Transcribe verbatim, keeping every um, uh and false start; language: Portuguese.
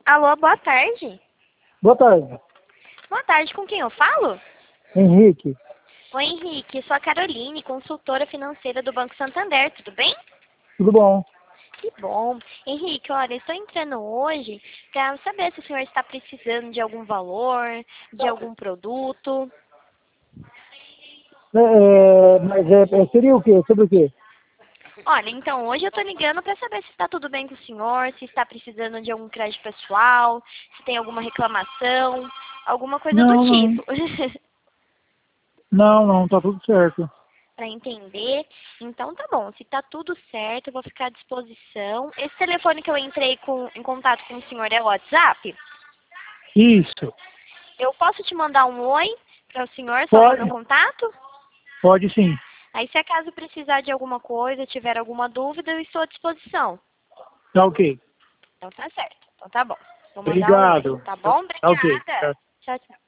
Alô, boa tarde. Boa tarde. Boa tarde, com quem eu falo? Henrique. Oi, Henrique, eu sou a Caroline, consultora financeira do Banco Santander, tudo bem? Tudo bom? Que bom. Henrique, olha, eu estou entrando hoje para saber se o senhor está precisando de algum valor, de algum produto. É, é, mas é, é, seria o quê? Sobre o quê? Olha, então hoje eu estou ligando para saber se está tudo bem com o senhor, se está precisando de algum crédito pessoal, se tem alguma reclamação, alguma coisa do Não, não. tipo. Não, não, tá tudo certo. Para entender. Então tá bom, se tá tudo certo, eu vou ficar à disposição. Esse telefone que eu entrei com, em contato com o senhor é o WhatsApp? Isso. Eu posso te mandar um oi para o senhor, salvar meu Pode, contato? pode sim. Aí se acaso precisar de alguma coisa, tiver alguma dúvida, eu estou à disposição. Tá ok. Então tá certo, então tá bom. Vou mandar um oi, Obrigado. tá Tá bom? tá ok. Obrigada. Tá. Tchau, tchau.